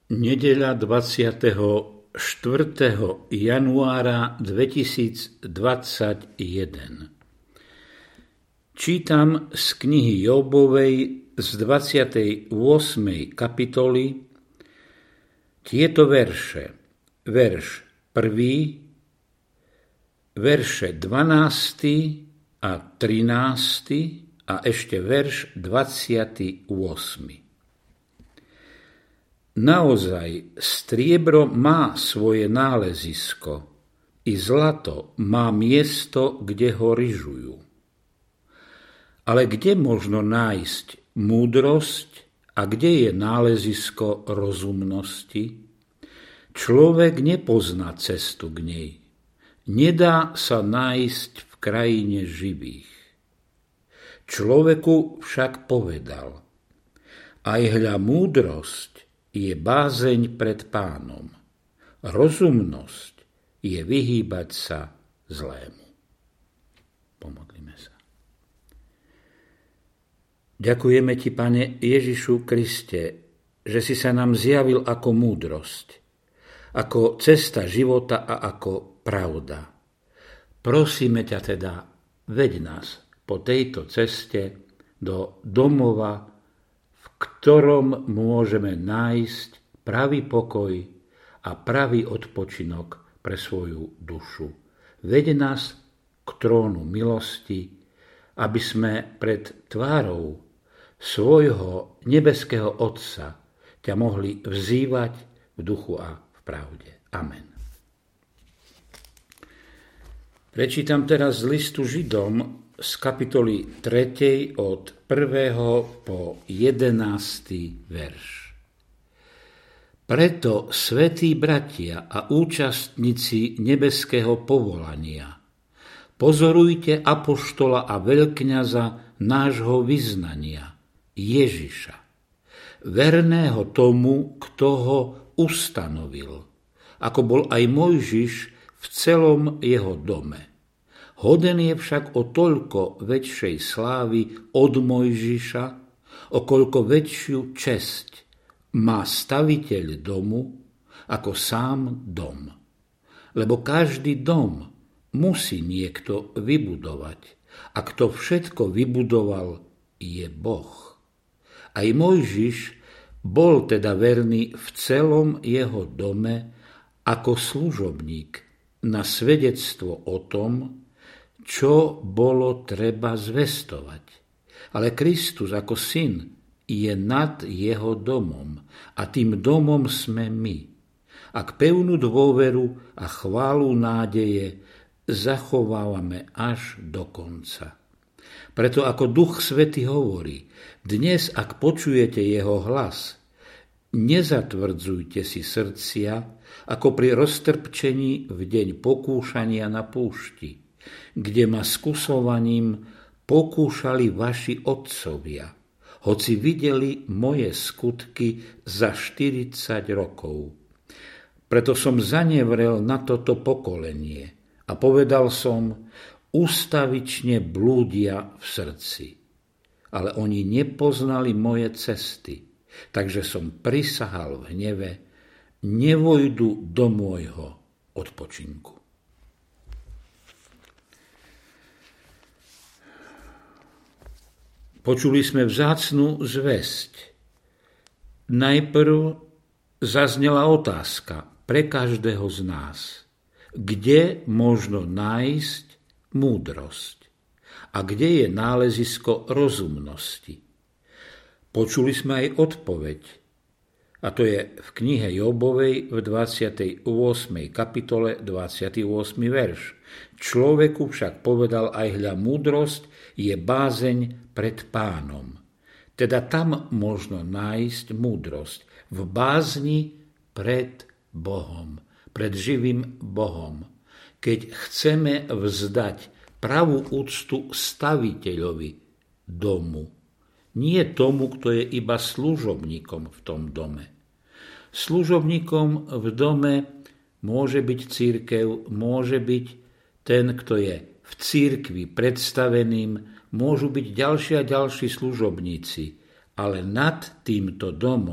Nedeľa 24. januára 2021. Čítam z knihy Jobovej z 28. kapitoly tieto verše. Verš 1, verše 12. a 13. a ešte verš 28. Naozaj, striebro má svoje nálezisko, i zlato má miesto, kde ho ryžujú. Ale kde možno nájsť múdrosť a kde je nálezisko rozumnosti? Človek nepozná cestu k nej. Nedá sa nájsť v krajine živých. Človeku však povedal: aj hľa múdrosť je bázeň pred Pánom. Rozumnosť je vyhýbať sa zlému. Pomodlíme sa. Ďakujeme Ti, Pane Ježišu Kriste, že si sa nám zjavil ako múdrosť, ako cesta života a ako pravda. Prosíme ťa teda, veď nás po tejto ceste do domova, v ktorom môžeme nájsť pravý pokoj a pravý odpočinok pre svoju dušu. Veď nás k trónu milosti, aby sme pred tvárou svojho nebeského Otca ťa mohli vzývať v duchu a v pravde. Amen. Prečítam teraz z listu Židom z kapitoly 3. od 1. po 11. verš. Preto, svätí bratia a účastníci nebeského povolania, pozorujte apoštola a veľkňaza nášho vyznania, Ježiša, verného tomu, kto ho ustanovil, ako bol aj Mojžiš v celom jeho dome. Hoden je však o toľko väčšej slávy od Mojžiša, o koľko väčšiu česť má staviteľ domu ako sám dom. Lebo každý dom musí niekto vybudovať, a kto všetko vybudoval, je Boh. Aj Mojžiš bol teda verný v celom jeho dome ako služobník na svedectvo o tom, čo bolo treba zvestovať. Ale Kristus ako syn je nad jeho domom a tým domom sme my. Ak pevnú dôveru a chválu nádeje zachovávame až do konca. Preto ako Duch Svätý hovorí, dnes ak počujete jeho hlas, nezatvrdzujte si srdcia, ako pri roztrpčení v deň pokúšania na púšti, kde ma skúsovaním pokúšali vaši otcovia, hoci videli moje skutky za 40 rokov. Preto som zanevrel na toto pokolenie a povedal som, ustavične blúdia v srdci. Ale oni nepoznali moje cesty, takže som prisahal v hneve, nevojdu do môjho odpočinku. Počuli sme vzácnu zvesť. Najprv zaznela otázka pre každého z nás. Kde možno nájsť múdrosť? A kde je nálezisko rozumnosti? Počuli sme aj odpoveď. A to je v knihe Jobovej v 28. kapitole 28. verš. Človeku však povedal aj hľa múdrosť je bázeň pred Pánom. Teda tam možno nájsť múdrosť. V bázni pred Bohom. Pred živým Bohom. Keď chceme vzdať pravú úctu staviteľovi domu. Nie tomu, kto je iba služobníkom v tom dome. Služobníkom v dome môže byť cirkev, môže byť ten, kto je v cirkvi predstaveným, môžu byť ďalší a ďalší služobníci, ale nad týmto domom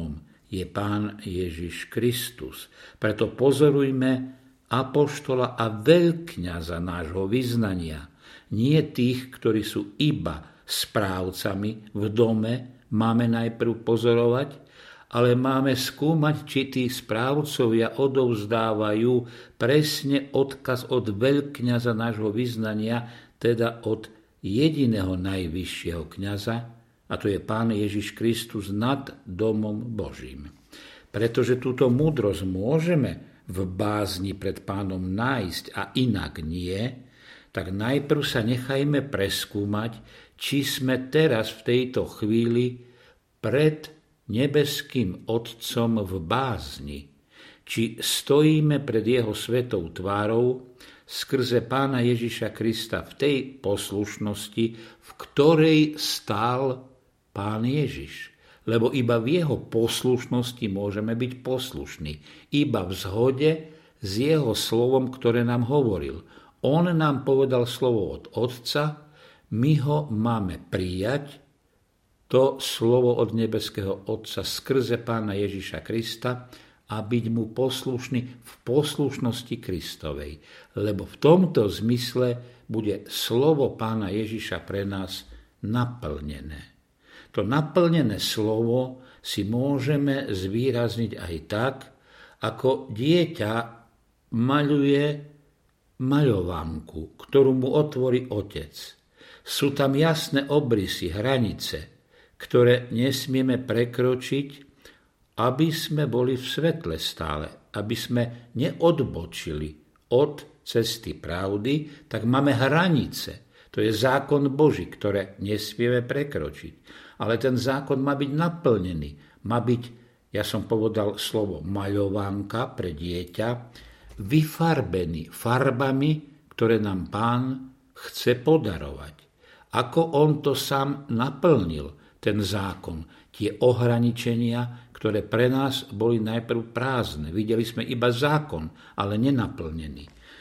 je Pán Ježiš Kristus. Preto pozorujme apoštola a veľkňaza nášho vyznania. Nie tých, ktorí sú iba správcami v dome, máme najprv pozorovať, ale máme skúmať, či tí správcovia odovzdávajú presne odkaz od veľkňaza nášho vyznania, teda od jediného najvyššieho kňaza, a to je Pán Ježiš Kristus nad domom Božím. Pretože túto múdrosť môžeme v bázni pred Pánom nájsť a inak nie, tak najprv sa nechajme preskúmať, či sme teraz v tejto chvíli pred nebeským Otcom v bázni, či stojíme pred jeho svetou tvárou skrze Pána Ježiša Krista v tej poslušnosti, v ktorej stál Pán Ježiš. Lebo iba v jeho poslušnosti môžeme byť poslušní. Iba v zhode s jeho slovom, ktoré nám hovoril. On nám povedal slovo od Otca, my ho máme prijať, to slovo od nebeského Otca skrze Pána Ježiša Krista, a byť mu poslušný v poslušnosti Kristovej. Lebo v tomto zmysle bude slovo Pána Ježiša pre nás naplnené. To naplnené slovo si môžeme zvýrazniť aj tak, ako dieťa maľuje maľovánku, ktorú mu otvorí otec. Sú tam jasné obrysy, hranice, ktoré nesmieme prekročiť, aby sme boli v svetle stále, aby sme neodbočili od cesty pravdy, tak máme hranice. To je zákon Boží, ktoré nesmieme prekročiť. Ale ten zákon má byť naplnený. Má byť, ja som povedal slovo maľovánka pre dieťa, vyfarbený farbami, ktoré nám Pán chce podarovať. Ako on to sám naplnil, ten zákon, tie ohraničenia, ktoré pre nás boli najprv prázdne. Videli sme iba zákon, ale nenaplnený.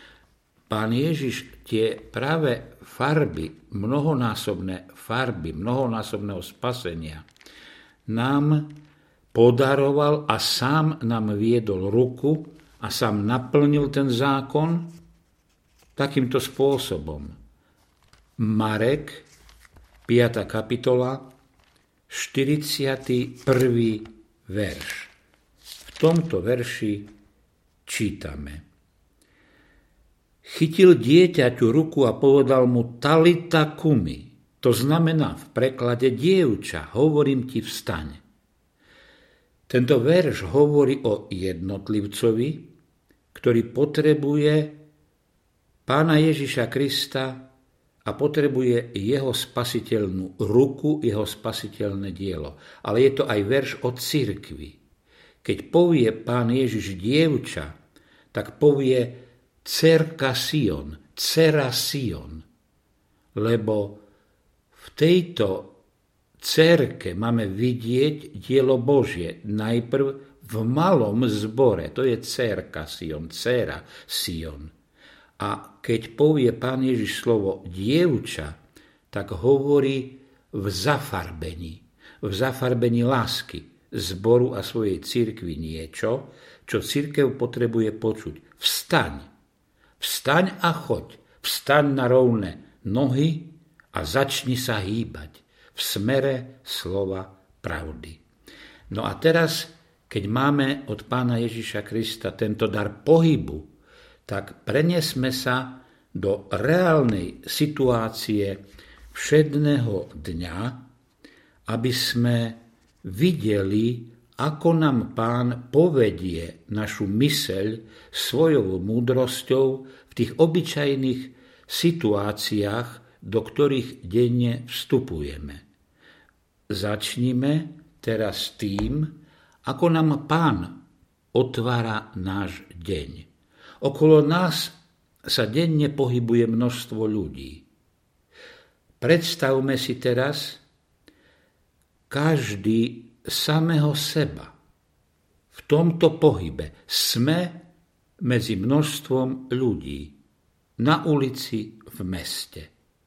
Pán Ježiš tie práve farby, mnohonásobného spasenia nám podaroval a sám nám viedol ruku a sám naplnil ten zákon takýmto spôsobom. Marek, 5. kapitola, 41. verš. V tomto verši čítame: Chytil dieťaťu ruku a povedal mu Talita kumi. To znamená v preklade dievča, hovorím ti, vstaň. Tento verš hovorí o jednotlivcovi, ktorý potrebuje Pána Ježiša Krista a potrebuje jeho spasiteľnú ruku, jeho spasiteľné dielo. Ale je to aj verš o cirkvi. Keď povie Pán Ježiš dievča, tak povie dcerka Sion, dcera Sion. Lebo v tejto dcerke máme vidieť dielo Božie. Najprv v malom zbore, to je dcerka Sion, dcera Sion. A keď povie Pán Ježiš slovo dievča, tak hovorí v zafarbení lásky zboru a svojej cirkvi niečo, čo cirkev potrebuje počuť. Vstaň a choď, vstaň na rovné nohy a začni sa hýbať v smere slova pravdy. No a teraz, keď máme od Pána Ježiša Krista tento dar pohybu, tak preniesme sa do reálnej situácie všedného dňa, aby sme videli, ako nám Pán povedie našu myseľ svojou múdrosťou v tých obyčajných situáciách, do ktorých denne vstupujeme. Začnime teraz tým, ako nám Pán otvára náš deň. Okolo nás sa denne pohybuje množstvo ľudí. Predstavme si teraz každý samého seba. V tomto pohybe sme medzi množstvom ľudí na ulici v meste.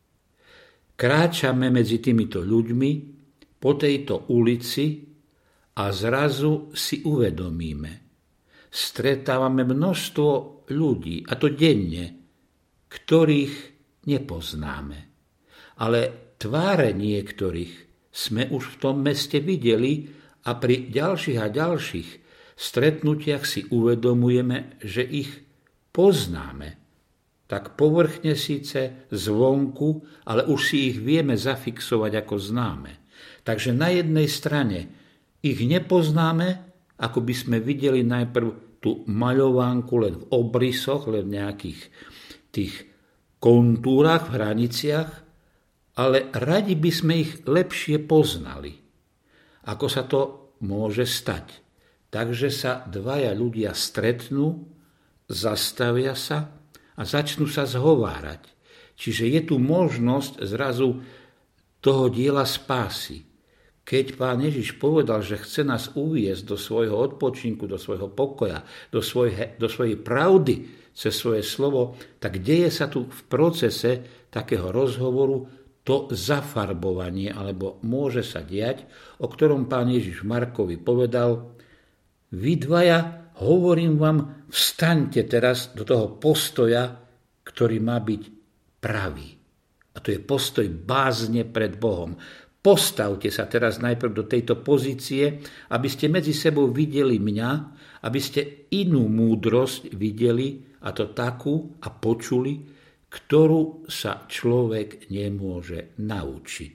Kráčame medzi týmito ľuďmi po tejto ulici a zrazu si uvedomíme. Stretávame množstvo ľudí, a to denne, ktorých nepoznáme. Ale tváre niektorých sme už v tom meste videli a pri ďalších a ďalších stretnutiach si uvedomujeme, že ich poznáme. Tak povrchne síce zvonku, ale už si ich vieme zafixovať ako známe. Takže na jednej strane ich nepoznáme, ako by sme videli najprv tú maľovánku len v obrysoch, len v nejakých tých kontúrach, v hraniciach, ale radi by sme ich lepšie poznali. Ako sa to môže stať? Takže sa dvaja ľudia stretnú, zastavia sa a začnú sa zhovárať. Čiže je tu možnosť zrazu toho diela spásy. Keď Pán Ježiš povedal, že chce nás uviesť do svojho odpočinku, do svojho pokoja, do svojej pravdy cez svoje slovo, tak deje sa tu v procese takého rozhovoru to zafarbovanie, alebo môže sa diať, o ktorom Pán Ježiš Markovi povedal: vy dvaja, hovorím vám, vstaňte teraz do toho postoja, ktorý má byť pravý. A to je postoj bázne pred Bohom. Postavte sa teraz najprv do tejto pozície, aby ste medzi sebou videli mňa, aby ste inú múdrosť videli, a to takú a počuli, ktorú sa človek nemôže naučiť.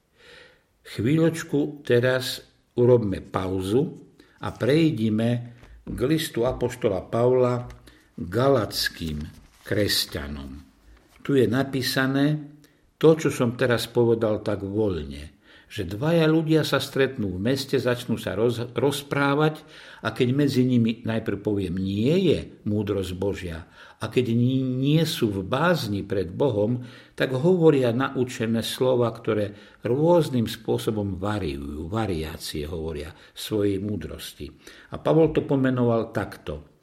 Chvíľočku teraz urobme pauzu a prejdime k listu apoštola Pavla Galatským kresťanom. Tu je napísané to, čo som teraz povedal tak voľne, že dvaja ľudia sa stretnú v meste, začnú sa rozprávať a keď medzi nimi najprv poviem nie je múdrosť Božia a keď nie sú v bázni pred Bohom, tak hovoria naučené slova, ktoré rôznym spôsobom variujú, variácie hovoria svojej múdrosti. A Pavol to pomenoval takto.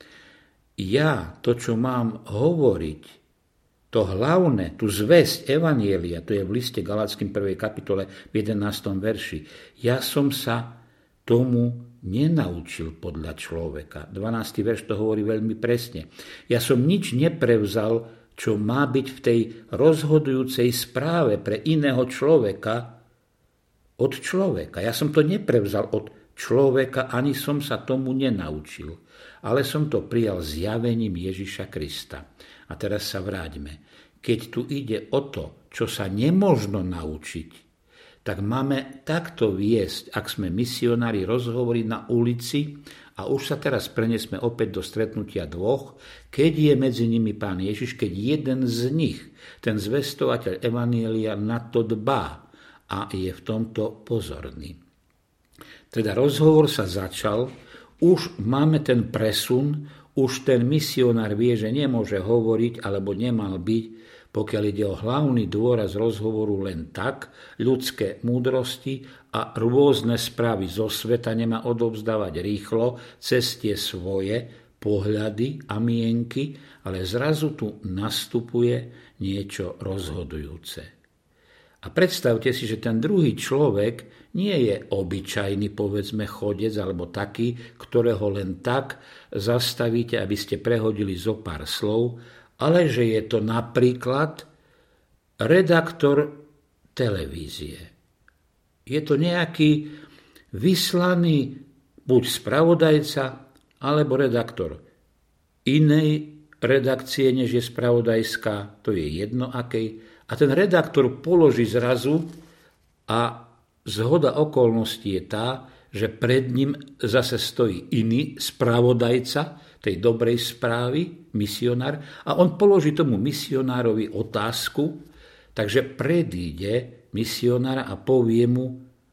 Ja to, čo mám hovoriť, to hlavné, tú zvesť evanjelia, to je v liste Galatským 1. kapitole v 11. verši. Ja som sa tomu nenaučil podľa človeka. 12. verš to hovorí veľmi presne. Ja som nič neprevzal, čo má byť v tej rozhodujúcej správe pre iného človeka od človeka. Ja som to neprevzal od človeka, ani som sa tomu nenaučil, ale som to prijal zjavením Ježiša Krista. A teraz sa vráťme. Keď tu ide o to, čo sa nemožno naučiť, tak máme takto viesť, ak sme misionári, rozhovory na ulici a už sa teraz prenesme opäť do stretnutia dvoch, keď je medzi nimi Pán Ježiš, keď jeden z nich, ten zvestovateľ evanjelia, na to dbá a je v tomto pozorný. Teda rozhovor sa začal, už máme ten presun, už ten misionár vie, že nemôže hovoriť alebo nemal byť, pokiaľ ide o hlavný dôraz rozhovoru len tak, ľudské múdrosti a rôzne správy zo sveta nemá odovzdávať rýchlo cez tie svoje pohľady a mienky, ale zrazu tu nastupuje niečo rozhodujúce. A predstavte si, že ten druhý človek nie je obyčajný, povedzme, chodec alebo taký, ktorého len tak zastavíte, aby ste prehodili zo pár slov, ale že je to napríklad redaktor televízie. Je to nejaký vyslaný buď spravodajca, alebo redaktor inej redakcie, než je spravodajská, to je jedno akej. A ten redaktor položí zrazu a zhoda okolností je tá, že pred ním zase stojí iný spravodajca tej dobrej správy, misionár, a on položí tomu misionárovi otázku, takže predíde misionára a povie mu,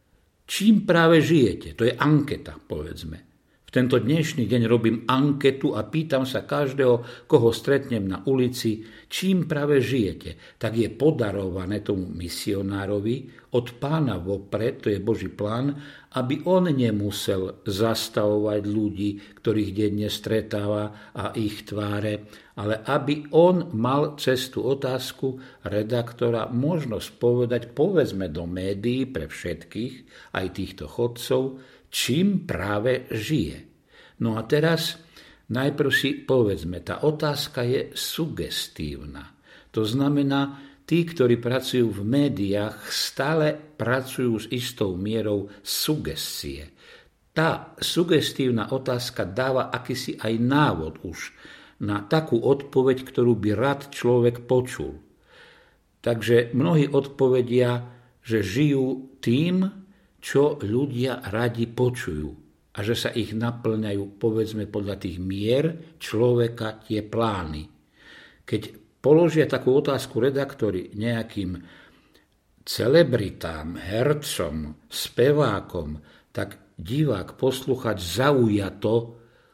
čím práve žijete. To je anketa, povedzme. V tento dnešný deň robím anketu a pýtam sa každého, koho stretnem na ulici, čím práve žijete. Tak je podarované tomu misionárovi od Pána vopred, to je Boží plán, aby on nemusel zastavovať ľudí, ktorých denne stretáva a ich tváre, ale aby on mal cez tú otázku redaktora možnosť povedať, povedzme do médií pre všetkých, aj týchto chodcov, čím práve žije. No a teraz najprv si povedzme, tá otázka je sugestívna. To znamená, tí, ktorí pracujú v médiách, stále pracujú s istou mierou sugestie. Tá sugestívna otázka dáva akýsi aj návod už na takú odpoveď, ktorú by rád človek počul. Takže mnohí odpovedia, že žijú tým, čo ľudia radi počujú a že sa ich naplňajú, povedzme, podľa tých mier človeka tie plány. Keď položia takú otázku redaktori nejakým celebritám, hercom, spevákom, tak divák, posluchač zaujato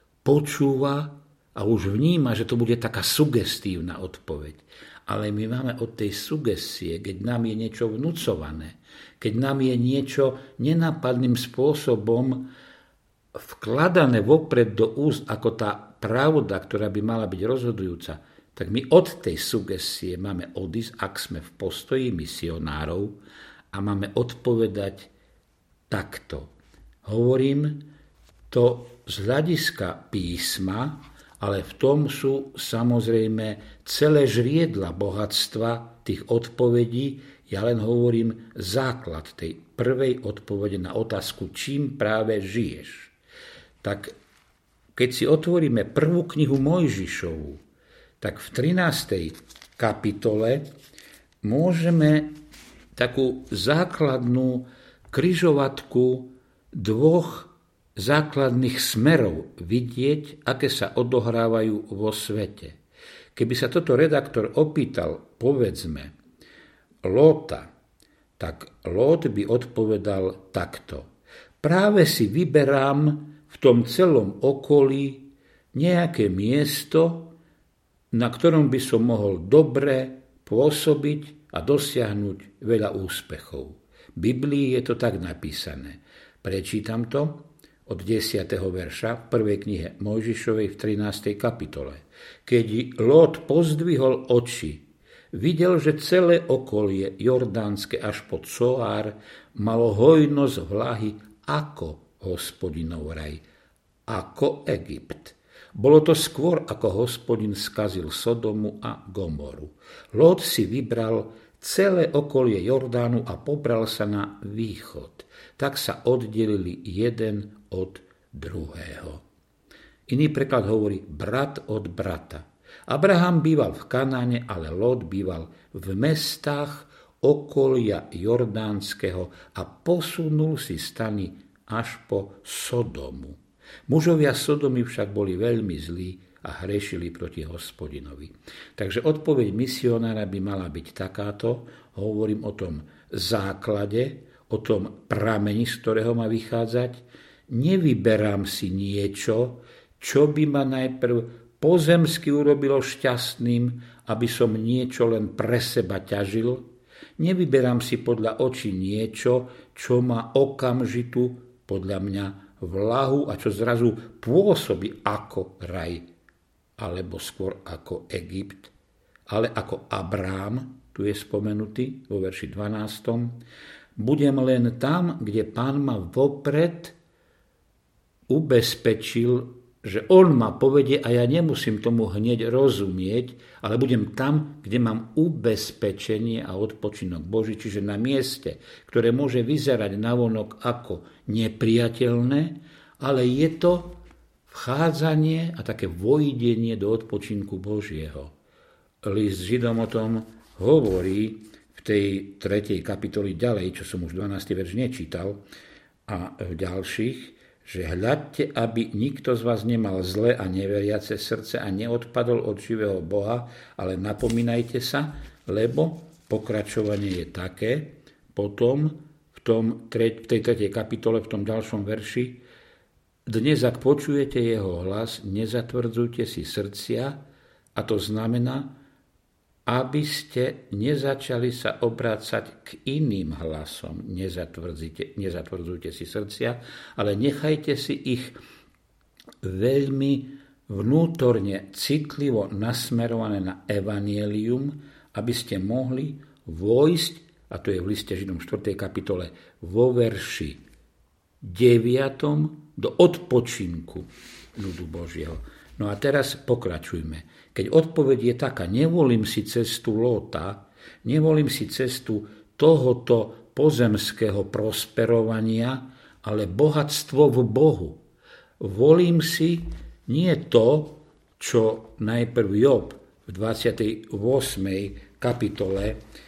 počúva a už vníma, že to bude taká sugestívna odpoveď. Ale my máme od tej sugestie, keď nám je niečo vnúcované, keď nám je niečo nenápadným spôsobom vkladané vopred do úst ako tá pravda, ktorá by mala byť rozhodujúca, tak my od tej sugestie máme odísť, ak sme v postoji misionárov, a máme odpovedať takto. Hovorím to z hľadiska písma, ale v tom sú samozrejme celé žriedla bohatstva tých odpovedí. Ja len hovorím základ tej prvej odpovede na otázku, čím práve žiješ. Tak keď si otvoríme prvú knihu Mojžišovu, tak v 13. kapitole môžeme takú základnú križovatku dvoch základných smerov vidieť, aké sa odohrávajú vo svete. Keby sa toto redaktor opýtal, povedzme, Lóta, tak Lót by odpovedal takto. Práve si vyberám v tom celom okolí nejaké miesto, na ktorom by som mohol dobre pôsobiť a dosiahnuť veľa úspechov. V Biblii je to tak napísané. Prečítam to od 10. verša v prvej knihe Mojžišovej v 13. kapitole. Keď Lót pozdvihol oči, videl, že celé okolie jordánske až po Coár malo hojnosť vlahy ako Hospodinov raj, ako Egypt. Bolo to skôr, ako Hospodin skazil Sodomu a Gomoru. Lót si vybral celé okolie Jordánu a pobral sa na východ. Tak sa oddelili jeden od druhého. Iný preklad hovorí brat od brata. Abraham býval v Kanáne, ale Lót býval v mestách okolia Jordánskeho a posunul si stany až po Sodomu. Mužovia Sodomy však boli veľmi zlí a hrešili proti Hospodinovi. Takže odpoveď misionára by mala byť takáto. Hovorím o tom základe, o tom prameni, z ktorého má vychádzať. Nevyberám si niečo, čo by ma najprv pozemsky urobilo šťastným, aby som niečo len pre seba ťažil. Nevyberám si podľa očí niečo, čo má okamžitú, podľa mňa, vlahu a čo zrazu pôsobí ako raj, alebo skôr ako Egypt, ale ako Abrám, tu je spomenutý vo verši 12. Budem len tam, kde Pán ma vopred ubezpečil, že on ma povedie a ja nemusím tomu hneď rozumieť, ale budem tam, kde mám ubezpečenie a odpočinok Boží, čiže na mieste, ktoré môže vyzerať navonok ako nepriateľné, ale je to vchádzanie a také vojdenie do odpočinku Božieho. List Židom o tom hovorí v tej 3. kapitoli ďalej, čo som už 12. verš nečítal, a v ďalších, že hľadte, aby nikto z vás nemal zlé a neveriace srdce a neodpadol od živého Boha, ale napomínajte sa, lebo pokračovanie je také, potom v tej 3. kapitole, v tom ďalšom verši, dnes, ak počujete jeho hlas, nezatvrdzujte si srdcia, a to znamená, aby ste nezačali sa obrácať k iným hlasom. Nezatvrdzujte si srdcia, ale nechajte si ich veľmi vnútorne citlivo nasmerované na evanjelium, aby ste mohli vojsť, a to je v liste Židom 4. kapitole, vo verši 9. do odpočinku ľudu Božieho. No a teraz pokračujme. Keď odpoveď je taká, nevolím si cestu Lóta, nevolím si cestu tohoto pozemského prosperovania, ale bohatstvo v Bohu. Volím si nie to, čo najprv Job v 28. kapitole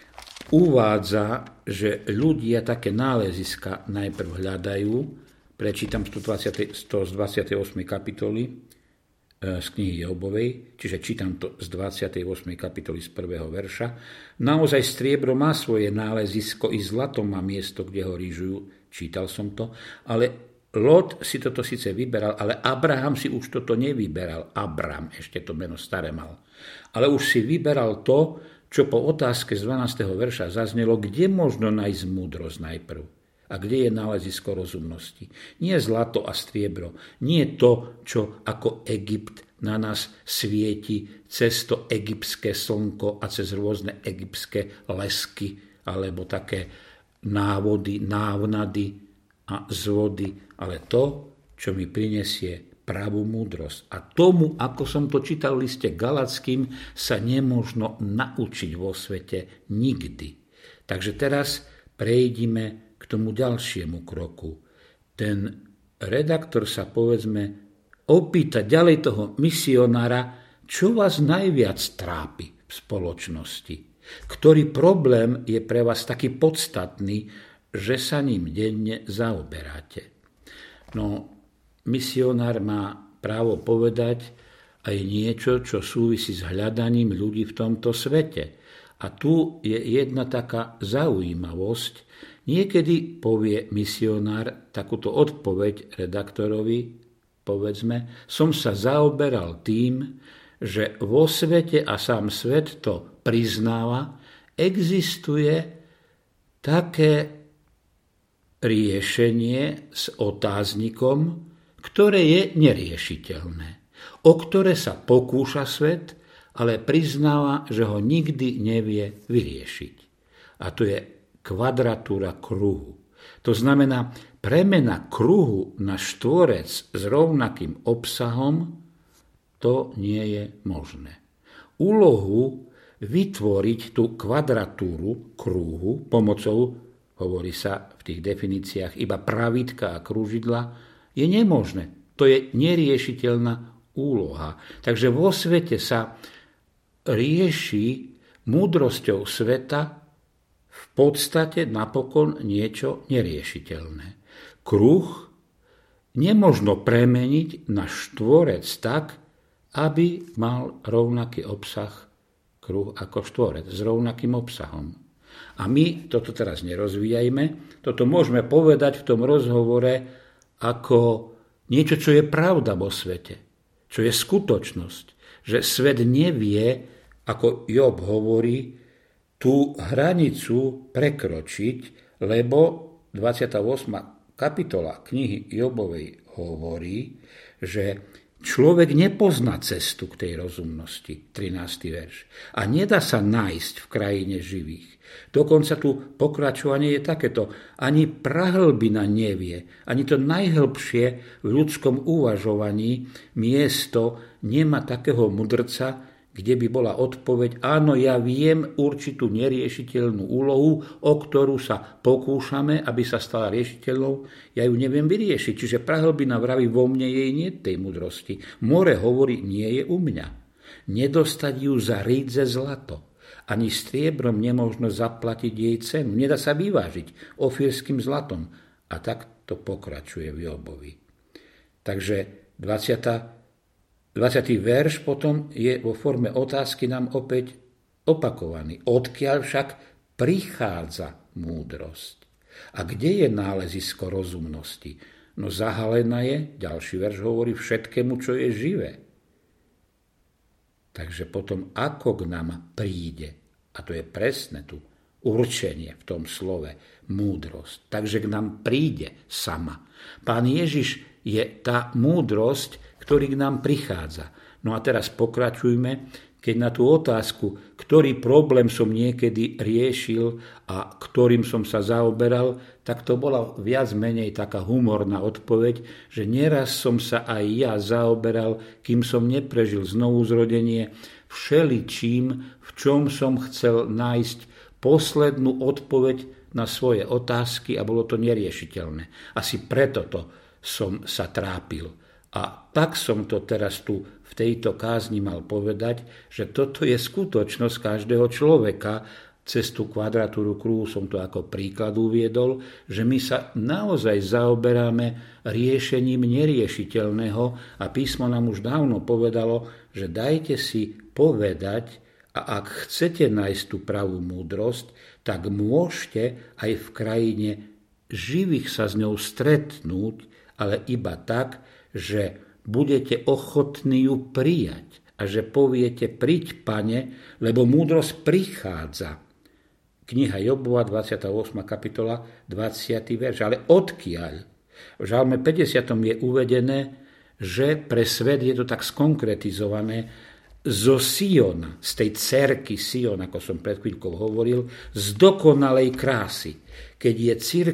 uvádza, že ľudia také náleziska najprv hľadajú. Prečítam z 28. kapitoly z knihy Jobovej, čiže čítam to z 28. kapitoly z 1. verša. Naozaj striebro má svoje nálezisko, i zlato má miesto, kde ho rýžujú. Čítal som to, ale Lot si toto síce vyberal, ale Abraham si už toto nevyberal. Abram, ešte to meno staré mal. Ale už si vyberal to, čo po otázke z 12. verša zaznelo, kde možno nájsť múdrosť najprv a kde je nálezisko rozumnosti. Nie zlato a striebro, nie to, čo ako Egypt na nás svieti cez to egyptské slnko a cez rôzne egyptské lesky alebo také návody, návnady a zvody, ale to, čo mi prinesie pravú múdrosť. A tomu, ako som to čítal v liste Galackým, sa nemožno naučiť vo svete nikdy. Takže teraz prejdime k tomu ďalšiemu kroku. Ten redaktor sa, povedzme, opýta ďalej toho misionára, čo vás najviac trápi v spoločnosti. Ktorý problém je pre vás taký podstatný, že sa ním denne zaoberáte. No, misionár má právo povedať aj niečo, čo súvisí s hľadaním ľudí v tomto svete. A tu je jedna taká zaujímavosť. Niekedy povie misionár takúto odpoveď redaktorovi, povedzme, som sa zaoberal tým, že vo svete, a sám svet to priznáva, existuje také riešenie s otáznikom, ktoré je neriešiteľné, o ktoré sa pokúša svet, ale priznáva, že ho nikdy nevie vyriešiť. A to je kvadratúra kruhu. To znamená, premena kruhu na štvorec s rovnakým obsahom, to nie je možné. Úlohu vytvoriť tú kvadratúru kruhu pomocou, hovorí sa v tých definíciách, iba pravítka a krúžidla, je nemožné. To je neriešiteľná úloha. Takže vo svete sa rieši múdrosťou sveta v podstate napokon niečo neriešiteľné. Kruh nemožno premeniť na štvorec tak, aby mal rovnaký obsah kruh ako štvorec s rovnakým obsahom. A my toto teraz nerozvíjajme, toto môžeme povedať v tom rozhovore ako niečo, čo je pravda vo svete, čo je skutočnosť, že svet nevie, ako Job hovorí, tú hranicu prekročiť, lebo 28. kapitola knihy Jobovej hovorí, že človek nepozná cestu k tej rozumnosti, 13. verš. A nedá sa nájsť v krajine živých. Dokonca tu pokračovanie je takéto. Ani prahlbina nevie, ani to najhlbšie v ľudskom uvažovaní miesto nemá takého mudrca, kde by bola odpoveď, áno, ja viem určitú neriešiteľnú úlohu, o ktorú sa pokúšame, aby sa stala riešiteľnou, ja ju neviem vyriešiť. Čiže prahlbina vraví, vo mne jej nie tej mudrosti. More hovorí, nie je u mňa. Nedostať ju za rídze zlato. Ani striebrom nemožno zaplatiť jej cenu. Nedá sa vyvážiť ofírským zlatom. A tak to pokračuje v Jobovi. Takže 20. verš potom je vo forme otázky nám opäť opakovaný. Odkiaľ však prichádza múdrosť? A kde je nálezisko rozumnosti? No zahalená je, ďalší verš hovorí, všetkému, čo je živé. Takže potom ako k nám príde, a to je presne tu určenie v tom slove múdrosť, takže k nám príde sama. Pán Ježiš je tá múdrosť, ktorý k nám prichádza. No a teraz pokračujme, keď na tú otázku, ktorý problém som niekedy riešil a ktorým som sa zaoberal, tak to bola viac menej taká humorná odpoveď, že neraz som sa aj ja zaoberal, kým som neprežil znovuzrodenie, všeličím, v čom som chcel nájsť poslednú odpoveď na svoje otázky a bolo to neriešiteľné. Asi preto som sa trápil. A tak som to teraz tu v tejto kázni mal povedať, že toto je skutočnosť každého človeka. Cez tú kvadratúru kruhu som to ako príklad uviedol, že my sa naozaj zaoberáme riešením neriešiteľného a písmo nám už dávno povedalo, že dajte si povedať a ak chcete nájsť tú pravú múdrosť, tak môžete aj v krajine živých sa s ňou stretnúť, ale iba tak, že budete ochotní ju prijať a že poviete príď, Pane, lebo múdrosť prichádza. Kniha Jobova, 28. kapitola, 20. verš. Ale odkiaľ? V Žalme 50. je uvedené, že pre svet je to tak skonkretizované zo Siona, z tej cerky Sion, ako som pred chvíľkou hovoril, z dokonalej krásy. Keď je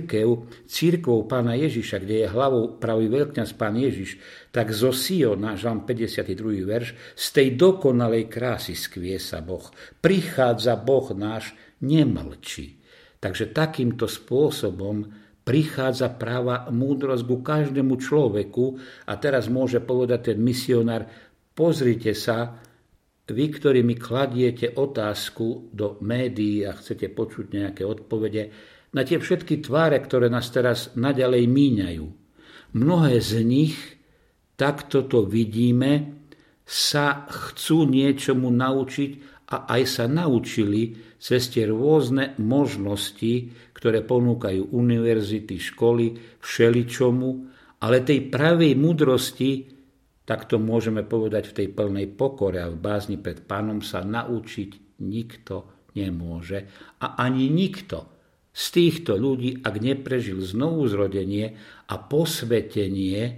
cirkvou Pána Ježiša, kde je hlavou pravý veľkňaz Pán Ježiš, tak zo Siona, Žalm 52. verš, z tej dokonalej krásy skvie sa Boh. Prichádza Boh náš, nemlčí. Takže takýmto spôsobom prichádza práva múdrosť ku každému človeku a teraz môže povedať ten misionár, pozrite sa, vy, ktorí mi kladiete otázku do médií a chcete počuť nejaké odpovede, na tie všetky tváre, ktoré nás teraz naďalej míňajú. Mnohé z nich, takto to vidíme, sa chcú niečomu naučiť a aj sa naučili cez tie rôzne možnosti, ktoré ponúkajú univerzity, školy, všeličomu, ale tej pravej múdrosti, tak to môžeme povedať v tej plnej pokore a v bázni pred Pánom sa naučiť nikto nemôže a ani nikto z týchto ľudí, ak neprežil znovuzrodenie a posvetenie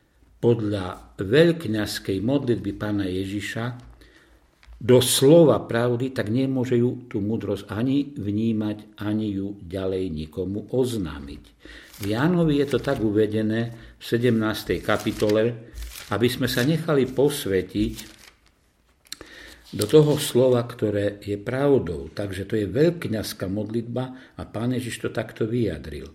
podľa veľkňazskej modlitby Pána Ježiša do slova pravdy, tak nemôže ju tú múdrosť ani vnímať, ani ju ďalej nikomu oznámiť. V Jánovi je to tak uvedené v 17. kapitole, aby sme sa nechali posvetiť do toho slova, ktoré je pravdou. Takže to je veľkňazská modlitba a Pán Ježiš to takto vyjadril.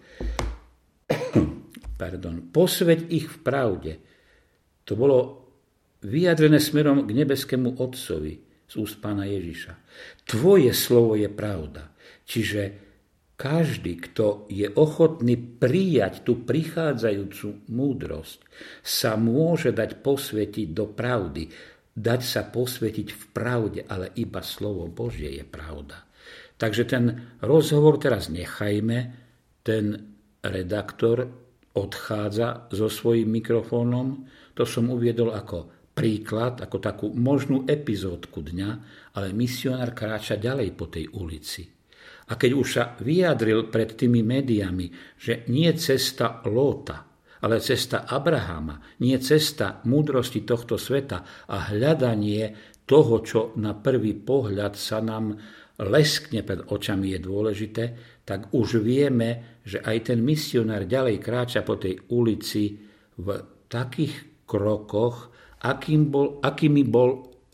Posveť ich v pravde. To bolo vyjadrené smerom k nebeskému Otcovi z úst Pána Ježiša. Tvoje slovo je pravda. Čiže každý, kto je ochotný prijať tú prichádzajúcu múdrosť, sa môže dať posvetiť do pravdy. Dať sa posvetiť v pravde, ale iba slovo Božie je pravda. Takže ten rozhovor teraz nechajme, ten redaktor odchádza so svojím mikrofónom, to som uviedol ako príklad, ako takú možnú epizódku dňa, ale misionár kráča ďalej po tej ulici. A keď už sa vyjadril pred tými médiami, že nie cesta Lóta, ale cesta Abrahama, nie cesta múdrosti tohto sveta a hľadanie toho, čo na prvý pohľad sa nám leskne pred očami je dôležité, tak už vieme, že aj ten misionár ďalej kráča po tej ulici v takých krokoch, akými bol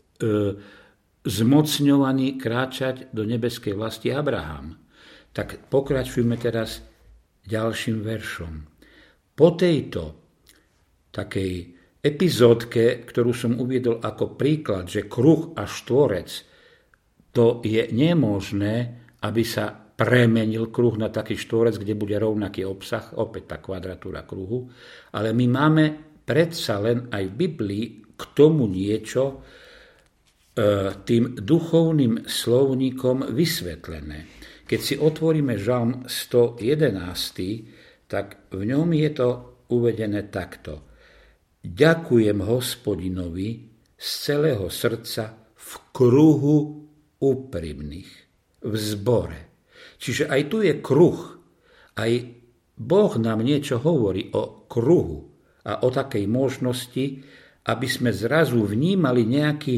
zmocňovaný kráčať do nebeskej vlasti Abraham. Tak pokračujme teraz ďalším veršom. Po tejto takej epizódke, ktorú som uviedol ako príklad, že kruh a štvorec, to je nemožné, aby sa premenil kruh na taký štvorec, kde bude rovnaký obsah, opäť tá kvadratúra kruhu, ale my máme predsa len aj v Biblii k tomu niečo tým duchovným slovníkom vysvetlené. Keď si otvoríme Žalm 111, tak v ňom je to uvedené takto. Ďakujem Hospodinovi z celého srdca v kruhu úprimných, v zbore. Čiže aj tu je kruh. Aj Boh nám niečo hovorí o kruhu a o takej možnosti, aby sme zrazu vnímali nejaký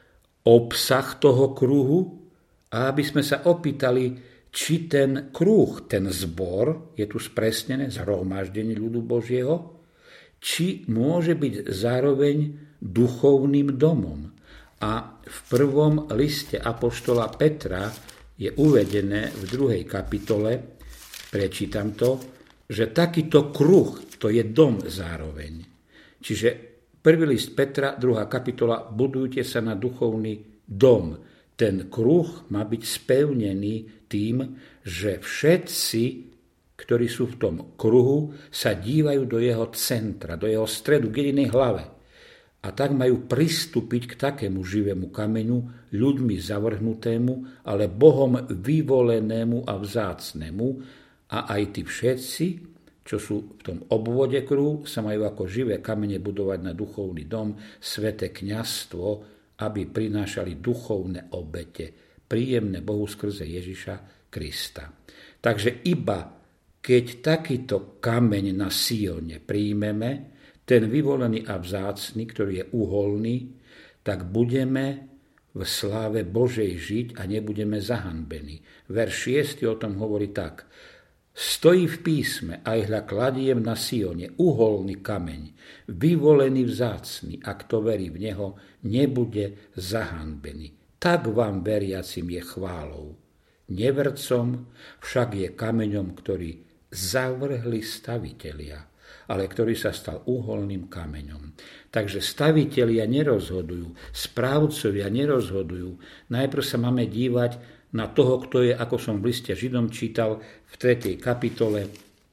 obsah toho kruhu a aby sme sa opýtali, či ten kruh, ten zbor, je tu spresnené, zhromaždenie ľudu Božieho, či môže byť zároveň duchovným domom. A v prvom liste apoštola Petra je uvedené v 2. kapitole, prečítam to, že takýto kruh, to je dom zároveň. Čiže prvý list Petra, 2. kapitola, budujte sa na duchovný dom. Ten kruh má byť spevnený tým, že všetci, ktorí sú v tom kruhu, sa dívajú do jeho centra, do jeho stredu, k jedinej hlave. A tak majú pristúpiť k takému živému kameňu, ľuďmi zavrhnutému, ale Bohom vyvolenému a vzácnemu. A aj tí všetci, čo sú v tom obvode kruhu, sa majú ako živé kamene budovať na duchovný dom, sväté kňazstvo, aby prinášali duchovné obete, príjemné Bohu skrze Ježiša Krista. Takže iba keď takýto kameň na Sione príjmeme, ten vyvolený a vzácny, ktorý je uholný, tak budeme v sláve Božej žiť a nebudeme zahanbení. Verš 6 o tom hovorí tak. Stojí v písme, aj hľa kladiem na Sione, uholný kameň, vyvolený vzácny, a kto verí v neho, nebude zahanbený. Tak vám veriacim je chválou. Nevercom však je kameňom, ktorý zavrhli stavitelia, ale ktorý sa stal uholným kameňom. Takže stavitelia nerozhodujú, správcovia nerozhodujú. Najprv sa máme dívať na toho, kto je, ako som v liste Židom čítal v 3. kapitole,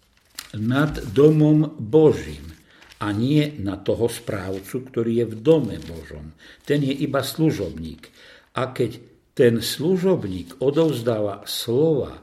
nad domom Božím a nie na toho správcu, ktorý je v dome Božom. Ten je iba služobník. A keď ten služobník odovzdáva slova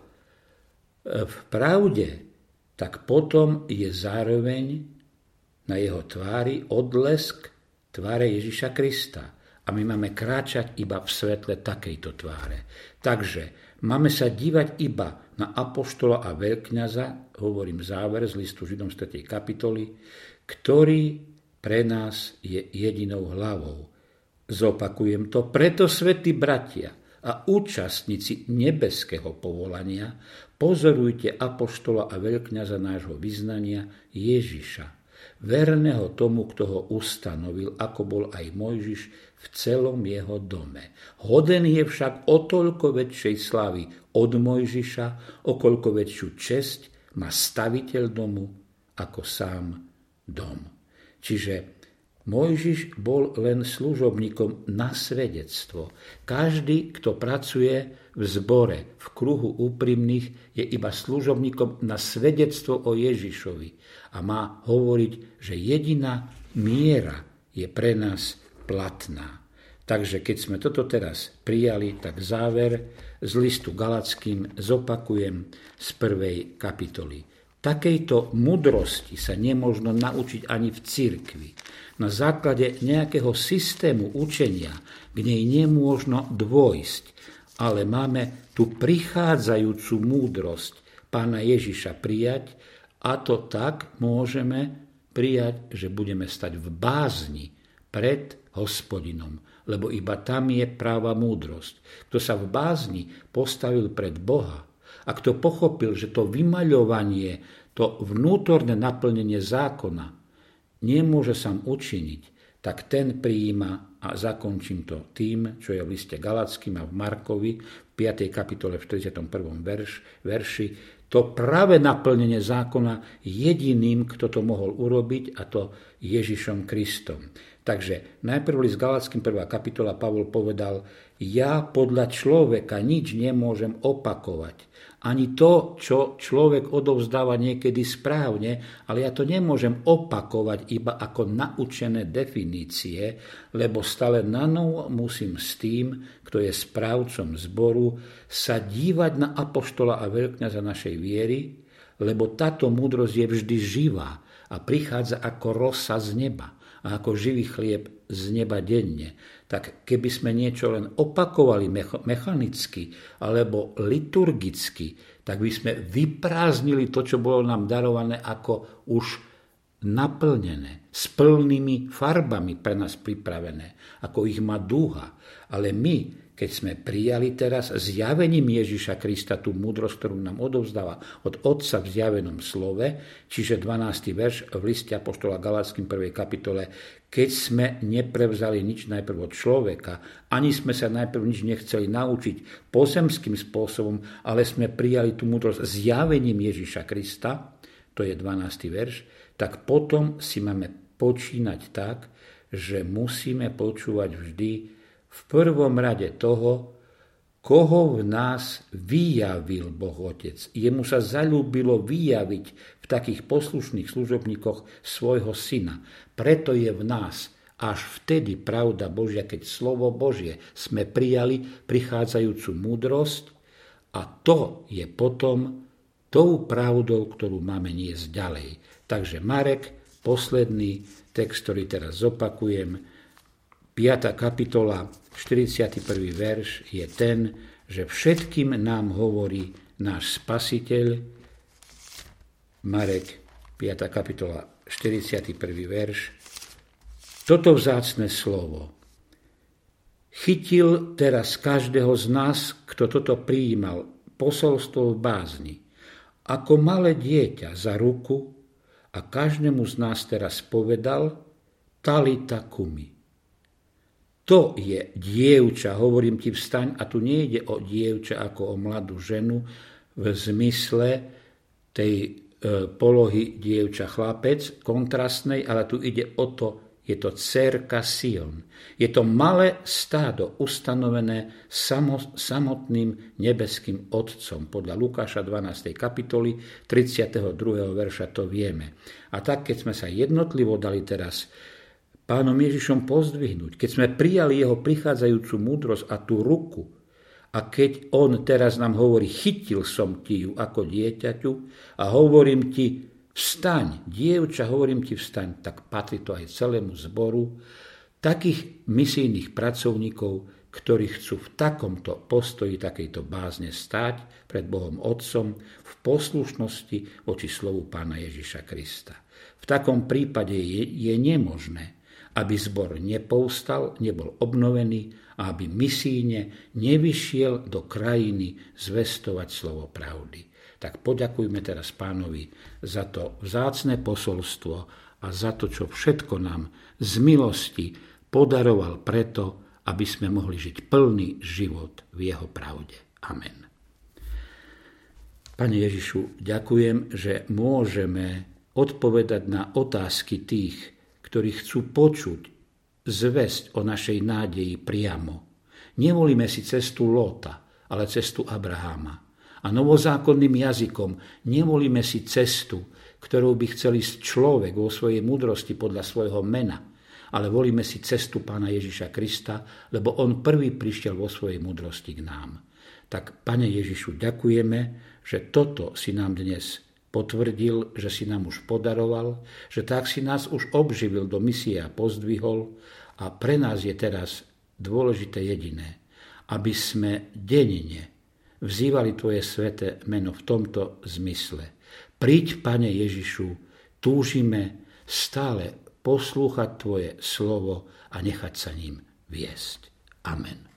v pravde, tak potom je zároveň na jeho tvári odlesk tváre Ježiša Krista. A my máme kráčať iba v svetle takejto tváre. Takže máme sa dívať iba na apoštola a veľkňaza, hovorím záver z listu Židom z 3. kapitoly, ktorý pre nás je jedinou hlavou. Zopakujem to, preto svätí bratia a účastníci nebeského povolania, pozorujte apoštola a veľkňaza nášho vyznania Ježiša, verného tomu, kto ho ustanovil, ako bol aj Mojžiš v celom jeho dome. Hoden je však o toľko väčšej slávy od Mojžiša, o koľko väčšiu česť má staviteľ domu ako sám dom. Čiže Mojžiš bol len služobníkom na svedectvo. Každý, kto pracuje v zbore, v kruhu úprimných, je iba služobníkom na svedectvo o Ježišovi a má hovoriť, že jediná miera je pre nás platná. Takže keď sme toto teraz prijali, tak záver z listu Galackým zopakujem z 1. kapitoly. Takejto mudrosti sa nemožno naučiť ani v cirkvi. Na základe nejakého systému učenia k nej nemôžno dôjsť, ale máme tú prichádzajúcu múdrosť Pána Ježiša prijať, a to tak môžeme prijať, že budeme stať v bázni pred Hospodinom, lebo iba tam je práva múdrosť. Kto sa v bázni postavil pred Boha a kto pochopil, že to vymaľovanie, to vnútorné naplnenie zákona nemôže sám učiniť, tak ten prijíma, a zakončím to tým, čo je v liste Galackým a v Markovi, v 5. kapitole v 41. verši, to práve naplnenie zákona jediným, kto to mohol urobiť, a to Ježišom Kristom. Takže najprv list Galackým 1. kapitola Pavol povedal, ja podľa človeka nič nemôžem opakovať. Ani to, čo človek odovzdáva niekedy správne, ale ja to nemôžem opakovať iba ako naučené definície, lebo stále nanovo musím s tým, kto je správcom zboru, sa dívať na apoštola a veľkňaza našej viery, lebo táto múdrosť je vždy živá a prichádza ako rosa z neba a ako živý chlieb z neba denne. Tak keby sme niečo len opakovali mechanicky alebo liturgicky, tak by sme vyprázdnili to, čo bolo nám darované ako už naplnené, s plnými farbami pre nás pripravené, ako ich má dúha. Ale my, keď sme prijali teraz zjavením Ježiša Krista tú múdrosť, ktorú nám odovzdáva od Otca v zjavenom slove, čiže 12. verš v liste apoštola Galatským 1. kapitole, keď sme neprevzali nič najprv od človeka, ani sme sa najprv nič nechceli naučiť pozemským spôsobom, ale sme prijali tú múdrosť zjavením Ježiša Krista, to je 12. verš, tak potom si máme počínať tak, že musíme počúvať vždy v prvom rade toho, koho v nás vyjavil Boh Otec. Jemu sa zaľúbilo vyjaviť v takých poslušných služobníkoch svojho syna. Preto je v nás až vtedy pravda Božia, keď slovo Božie sme prijali prichádzajúcu múdrosť, a to je potom tou pravdou, ktorú máme niesť ďalej. Takže Marek, posledný text, ktorý teraz zopakujem, 5. kapitola, 41. verš je ten, že všetkým nám hovorí náš Spasiteľ. Marek, 5. kapitola, 41. verš. Toto vzácne slovo chytil teraz každého z nás, kto toto prijímal, posolstvo v bázni, ako malé dieťa za ruku, a každému z nás teraz povedal Talita kumi. To je dievča, hovorím ti, vstaň, a tu nejde o dievča ako o mladú ženu v zmysle tej polohy dievča chlapec kontrastnej, ale tu ide o to, je to dcérka Sion. Je to malé stádo ustanovené samotným nebeským Otcom. Podľa Lukáša 12. kapitoly 32. verša to vieme. A tak, keď sme sa jednotlivo dali teraz Pánom Ježišom pozdvihnúť, keď sme prijali jeho prichádzajúcu múdrosť a tú ruku, a keď on teraz nám hovorí, chytil som ti ju ako dieťaťu a hovorím ti, vstaň, dievča, hovorím ti, vstaň, tak patrí to aj celému zboru takých misijných pracovníkov, ktorí chcú v takomto postoji, takejto bázne stáť pred Bohom Otcom v poslušnosti voči slovu Pána Ježiša Krista. V takom prípade je nemožné, aby zbor nepovstal, nebol obnovený a aby misíne nevyšiel do krajiny zvestovať slovo pravdy. Tak poďakujme teraz Pánovi za to vzácne posolstvo a za to, čo všetko nám z milosti podaroval preto, aby sme mohli žiť plný život v jeho pravde. Amen. Pane Ježišu, ďakujem, že môžeme odpovedať na otázky tých, ktorí chcú počuť zvesť o našej nádeji priamo. Nevolíme si cestu Lóta, ale cestu Abraháma. A novozákonným jazykom nevolíme si cestu, ktorou by chcel ísť človek vo svojej múdrosti podľa svojho mena, ale volíme si cestu Pána Ježiša Krista, lebo on prvý prišiel vo svojej múdrosti k nám. Tak, Pane Ježišu, ďakujeme, že toto si nám dnes potvrdil, že si nám už podaroval, že tak si nás už obživil do misie a pozdvihol, a pre nás je teraz dôležité jediné, aby sme denne vzývali Tvoje sväté meno v tomto zmysle. Príď, Pane Ježišu, túžime stále poslúchať Tvoje slovo a nechať sa ním viesť. Amen.